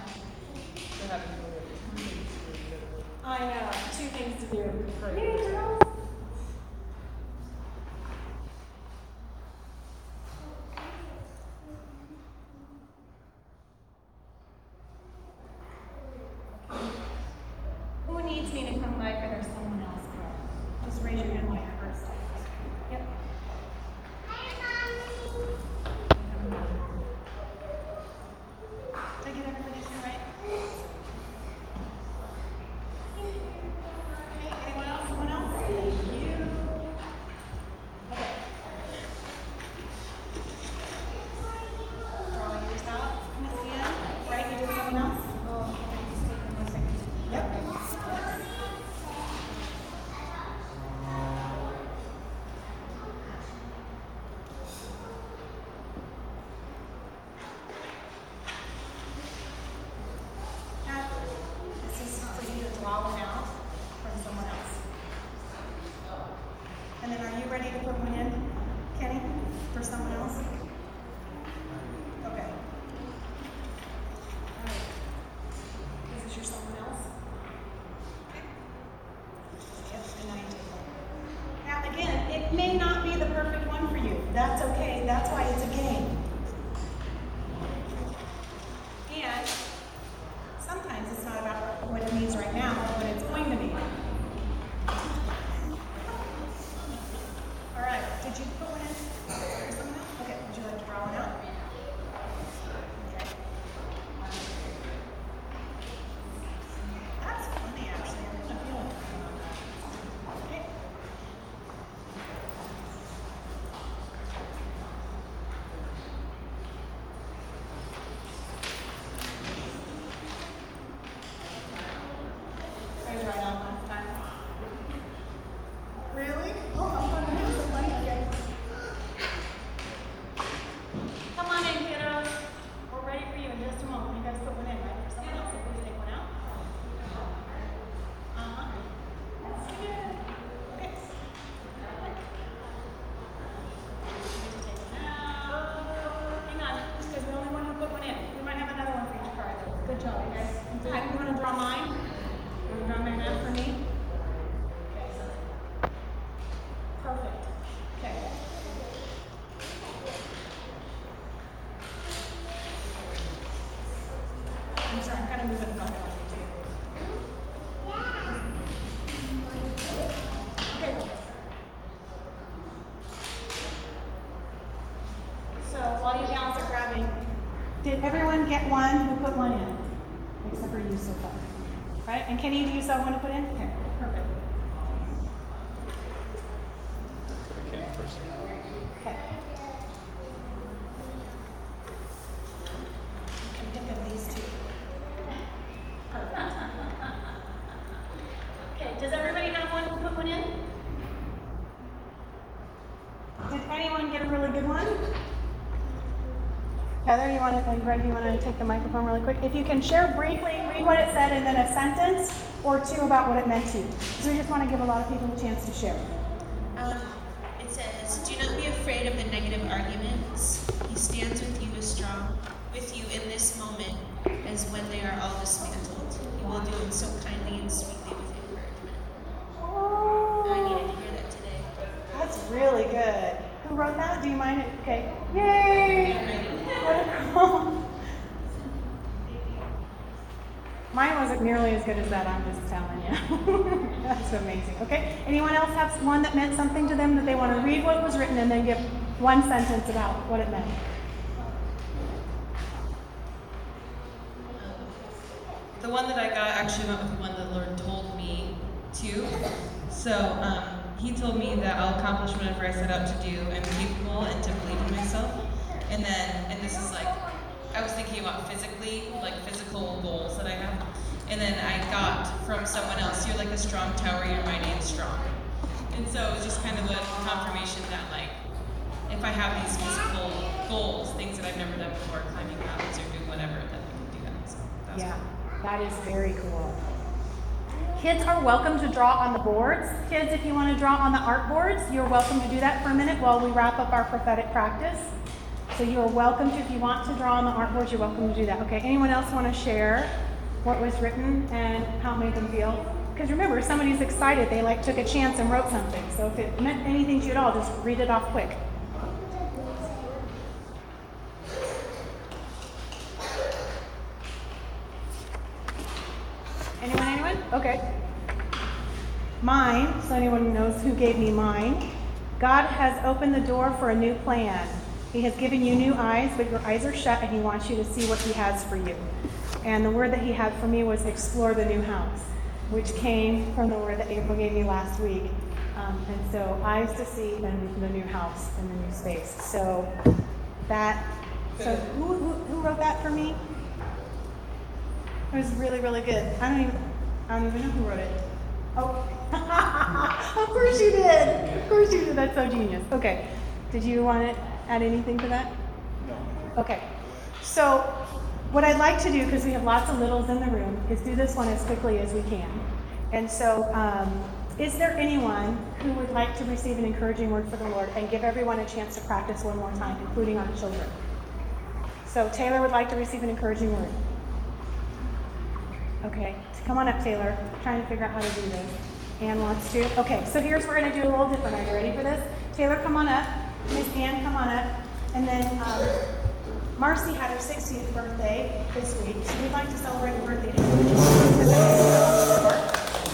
I know, two things to do. Yay, girls! Who needs me to come back, or there's someone else? Just raise your hand like first. Yep. Did I get everybody's hand right? Okay, anyone else? Someone else? Thank you. Okay. Draw yours out. Miss Ian. Right, you do someone else? Oh, okay, just take one second. Yep. And then are you ready to put one in, Kenny, for someone else? Okay. All right. Is this your someone else? Okay. Yep, and now you take one. Now again, it may not be the perfect one for you. That's okay. That's why it's a game. And sometimes it's not about what it means right now, but what it's going to mean. All right. Did you put one in? For someone else? Okay. Would you like to draw one out? Okay. That's funny, actually. I'm kind of feeling something on that. Okay. Raise your right arm last time. Really? Oh, I'm going to do something. Okay. Come on in, kiddos. We're ready for you in just a moment. You guys put one in, right? For someone else, so please take one out. Uh-huh. That's good. Okay. Take one out. Hang on, because we only want to put one in. We might have another one for you to try. Good job, you guys. Hi, you want to draw mine? You want to draw mine out for me? Okay. Perfect. Okay. I'm sorry, I'm kind of moving the bucket on you too. Okay. So while you gals are grabbing, did everyone get one? Who put one in? Except for you so far. Right? And Kenny, do you still have one to put in? Okay, perfect. Okay, first. Okay. You can pick of these two. Perfect. Okay, does everybody have one who put one in? Did anyone get a really good one? Heather, you want to, are you ready? You want to take the microphone really quick? If you can share briefly, read what it said, and then a sentence or two about what it meant to you. So we just want to give a lot of people a chance to share. Um, it says, do not be afraid of the negative arguments. He stands with you as strong, with you in this moment, as when they are all dismantled. He will do it so kindly and sweetly with encouragement. Oh, I needed to hear that today. that's really good. Who wrote that? Do you mind it? Okay. Yay! What a cool. Mine wasn't nearly as good as that, I'm just telling you. That's amazing. Okay, anyone else have one that meant something to them that they want to read what was written and then give one sentence about what it meant? The one that I got actually went with the one the Lord told me to. So um, He told me that I'll accomplish whatever I set out to do. I'm capable and to believe in myself. And then, and this is like, I was thinking about physically, like physical goals that I have. And then I got from someone else, you're like a strong tower, you're mighty and strong. And so it was just kind of a confirmation that like, if I have these physical goals, things that I've never done before, climbing mountains or doing whatever, then I can do that. So that's Yeah, that is very cool. Kids are welcome to draw on the boards. Kids, if you want to draw on the art boards, you're welcome to do that for a minute while we wrap up our prophetic practice. So you are welcome to, if you want to draw on the art boards, you're welcome to do that. Okay, anyone else want to share what was written and how it made them feel? Because remember, somebody's excited, they like took a chance and wrote something. So if it meant anything to you at all, just read it off quick. Anyone, anyone? Okay. Mine, so anyone knows who gave me mine. God has opened the door for a new plan. He has given you new eyes, but your eyes are shut and he wants you to see what he has for you. And the word that he had for me was explore the new house, which came from the word that April gave me last week. Um, and so eyes to see and the new house and the new space. So that, so who, who, who wrote that for me? It was really, really good. I don't even, I don't even know who wrote it. Oh, of course you did. Of course you did. That's so genius. Okay. Did you want to add anything to that? No. Okay. So what I'd like to do, because we have lots of littles in the room, is do this one as quickly as we can. And so um, Is there anyone who would like to receive an encouraging word for the Lord and give everyone a chance to practice one more time, including our children? So Taylor would like to receive an encouraging word. Okay, come on up, Taylor. I'm trying to figure out how to do this. Ann wants to. Okay, so here's what we're going to do a little different. Are you ready for this? Taylor, come on up. Miss Ann, come on up. And then um, Marcy had her sixtieth birthday this week, so we'd like to celebrate her birthday together.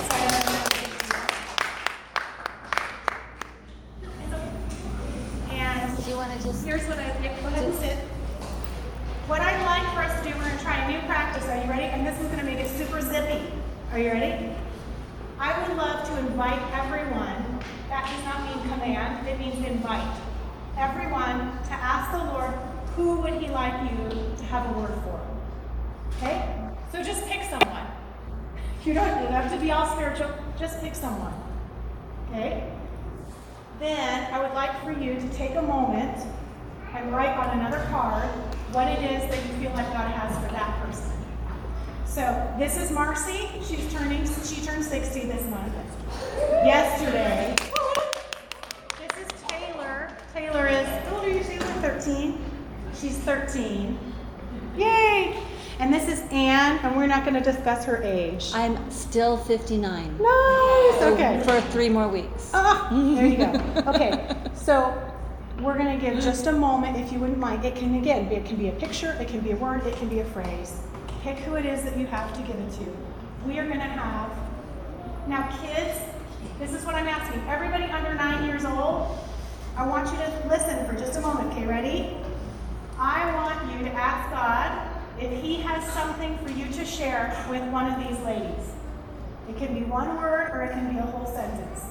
And Do you want to just here's what I, yeah, go ahead and sit. What I'd like for us to do, we're going to try a new practice. Are you ready? And this is going to make it super zippy. Are you ready? I would love to invite everyone. That does not mean command, it means invite. Everyone to ask the Lord, who would he like you to have a word for? Okay? So just pick someone. You don't have to be all spiritual, just pick someone. Okay? Then I would like for you to take a moment and write on another card what it is that you feel like God has for that person. So this is Marcy. She's turning, she turned sixty this month. Yesterday. This is Taylor. Taylor is, how old are you, Taylor? thirteen. She's thirteen. Yay! And this is Ann, and we're not going to discuss her age. I'm still fifty-nine. Nice. Okay. For three more weeks. Ah, there you go. Okay. So we're going to give just a moment, if you wouldn't mind. It can, again, be, it can be a picture, it can be a word, it can be a phrase. Pick who it is that you have to give it to. We are going to have, now kids, this is what I'm asking. Everybody under nine years old, I want you to listen for just a moment. Okay, ready? I want you to ask God if he has something for you to share with one of these ladies. It can be one word or it can be a whole sentence.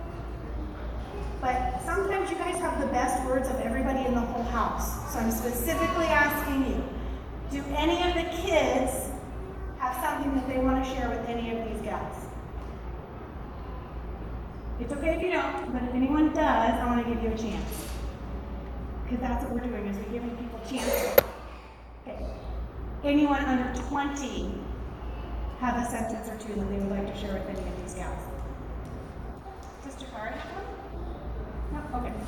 But sometimes you guys have the best words of everybody in the whole house. So I'm specifically asking you, do any of the kids have something that they want to share with any of these gals? It's okay if you don't, but if anyone does, I want to give you a chance. Because that's what we're doing, is we're giving people chances. Okay. Anyone under twenty have a sentence or two that they would like to share with any of these gals? Sister Kari have one? No? Okay.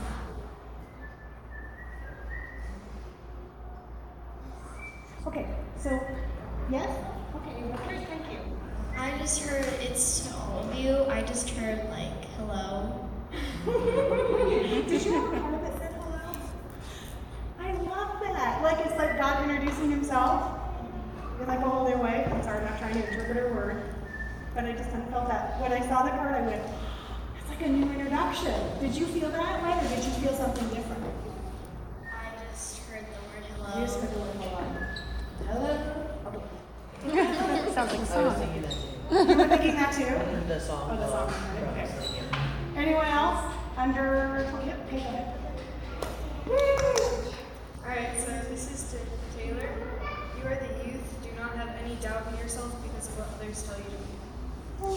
Okay, so, yes? Okay, okay, thank you. I just heard it's to all of you. I just heard like hello. Did you have a card that said hello? I love that. Like it's like God introducing himself. Because I go all the way. I'm sorry, I'm not trying to interpret her word. But I just kind of felt that. When I saw the card, I went, it's like a new introduction. Did you feel that way, or did you feel something different? I just heard the word hello. You just heard the word hello. Hello? Okay. Sounds like a I song. was thinking that too. You were thinking that too? The song. Oh, the song. uh, Okay. from Singing. Anyone else? Under twenty? Yep, okay, go ahead. Woo! Alright, so this is to Taylor. You are the youth. Do not have any doubt in yourself because of what others tell you to be.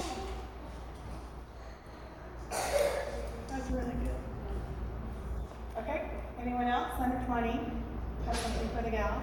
That's really good. Okay, anyone else under twenty? Have something for the gals?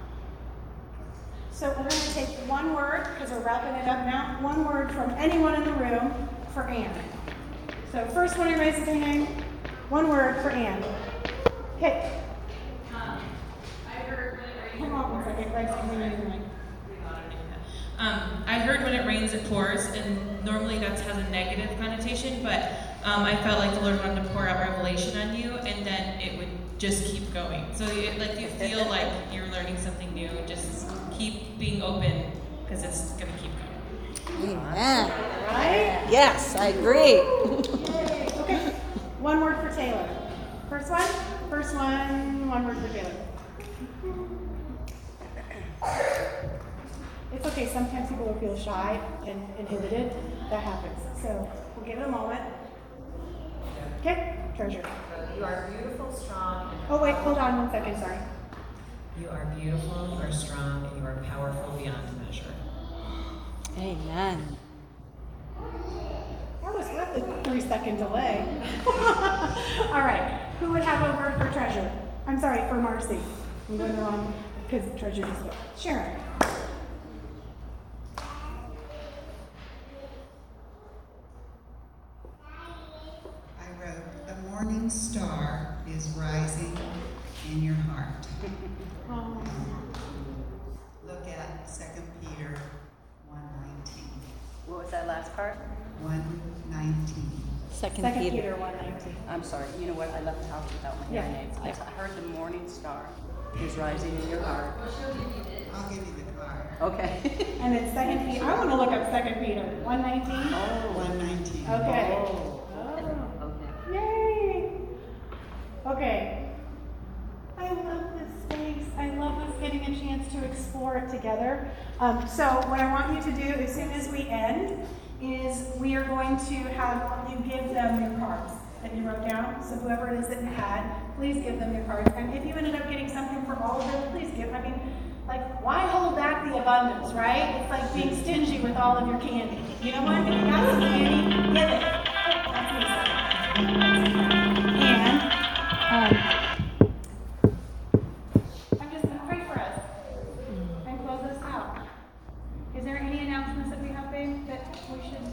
So we're going to take one word, because we're wrapping it up now, one word from anyone in the room for Ann. So first one who raises their hand, one word for Ann. Okay. Um, I heard when it Hang on one second, Greg's giving me the mic. Um, I heard when it rains, it pours, and normally that has a negative connotation, but um, I felt like the Lord wanted to pour out revelation on you, and then it would just keep going. So it, like you feel like you're learning something new, just keep being open, because it's going to keep going. Amen. Right? Yes, I agree. Okay, one word for Taylor. First one? First one, one word for Taylor. It's okay, sometimes people will feel shy and inhibited. That happens. So we'll give it a moment. Okay, Treasure. You are beautiful, strong, and Oh wait, hold on one second, sorry. you are beautiful, you are strong, and you are powerful beyond measure. Amen. That was worth a three second delay. All right, who would have a word for Treasure? I'm sorry, for Marcy. I'm going the wrong, because Treasure just spoke. Sharon. morning star is rising in your heart. Oh. Look at Second Peter one nineteen. What was that last part? one nineteen. Second, Second Peter. Peter one nineteen. I'm sorry. You know what? I left the house without my Yeah. hearing aids. I I heard the morning star is rising in your heart. I'll give you the card. Okay. And it's Second Peter. I want to look up Second Peter one nineteen. Oh. one nineteen. Okay. Oh. Oh. Okay. Yay! Okay. I love this space. I love us getting a chance to explore it together. Um, so what I want you to do as soon as we end is we are going to have you give them your cards that you wrote down. So whoever it is that you had, please give them your cards. And if you ended up getting something for all of them, please give. I mean, like, why hold back the abundance, right? It's like being stingy with all of your candy. You know what? If you got some candy, give it. Oh, that's me. And um, I'm just going to pray for us and close this out. Is there any announcements that we have, babe, that we should?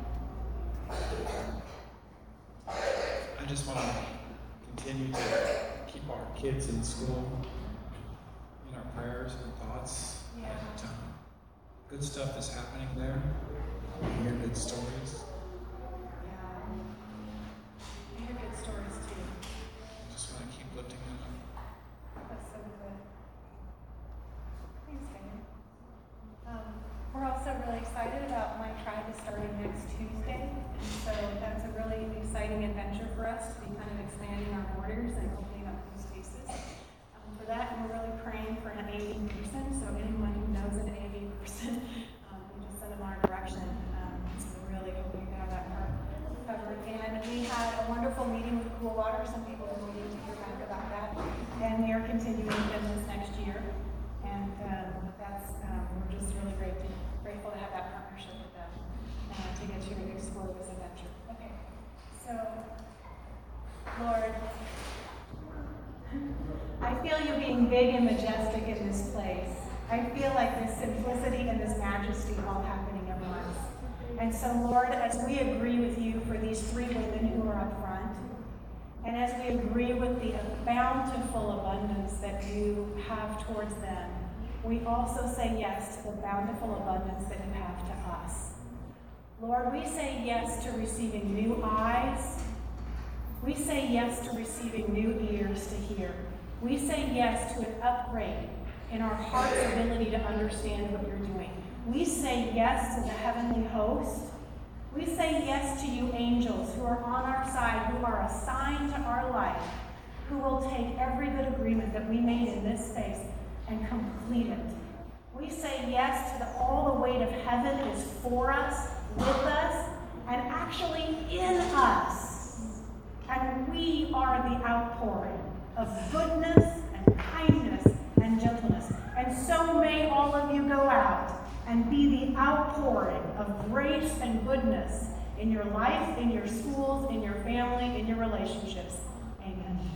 I just want to continue to keep our kids in school in our prayers and thoughts. Yeah. And, um, good stuff is happening there. We hear good stories. Yeah. I hear good stories too. I just want to keep lifting them up. That's so good. Thanks, babe. Um, we're also really excited about My Tribe is starting next Tuesday. And so that's a really exciting adventure for us to be kind of expanding our borders and opening up new spaces. Um, for that, and we're really praying for an A V person. So anyone who knows an A V person, um, we just send them our direction. Um, so we're really hoping to have that part covered. And we had a wonderful meeting with Cool Water. Some people are waiting to hear back about that. And we are continuing with them this next year. And um, that's, um, we're just really great to, grateful to have that partnership with them uh, to get you to explore this adventure. Okay, so, Lord, I feel you being big and majestic in this place. I feel like this simplicity and this majesty all happening at once. And so, Lord, as we agree with you for these three women who are up front, and as we agree with the bountiful abundance that you have towards them, we also say yes to the bountiful abundance that you have to us. Lord, we say yes to receiving new eyes. We say yes to receiving new ears to hear. We say yes to an upgrade in our heart's ability to understand what you're doing. We say yes to the heavenly host. We say yes to you angels who are on our side, who are assigned to our life, who will take every good agreement that we made in this space and complete it. We say yes to the, all the weight of heaven is for us, with us, and actually in us. And we are the outpouring of goodness and kindness and gentleness. And so may all of you go out and be the outpouring of grace and goodness in your life, in your schools, in your family, in your relationships. Amen.